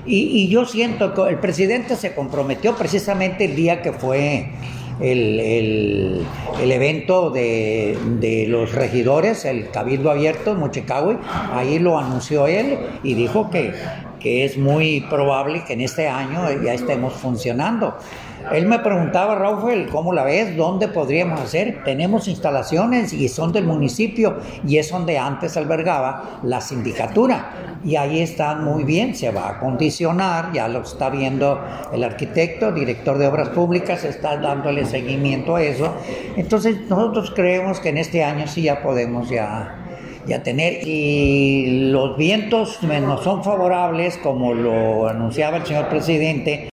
Y yo siento que el presidente se comprometió precisamente el día que fue el evento de los regidores, el Cabildo Abierto en Mochicahui. Ahí lo anunció él y dijo que es muy probable que en este año ya estemos funcionando. Él me preguntaba, Raúl, ¿cómo la ves? ¿Dónde podríamos hacer? Tenemos instalaciones y son del municipio y es donde antes albergaba la sindicatura. Y ahí están muy bien, se va a acondicionar, ya lo está viendo el arquitecto, director de obras públicas, está dándole seguimiento a eso. Entonces nosotros creemos que en este año sí ya podemos ya tener, y los vientos no son favorables como lo anunciaba el señor presidente.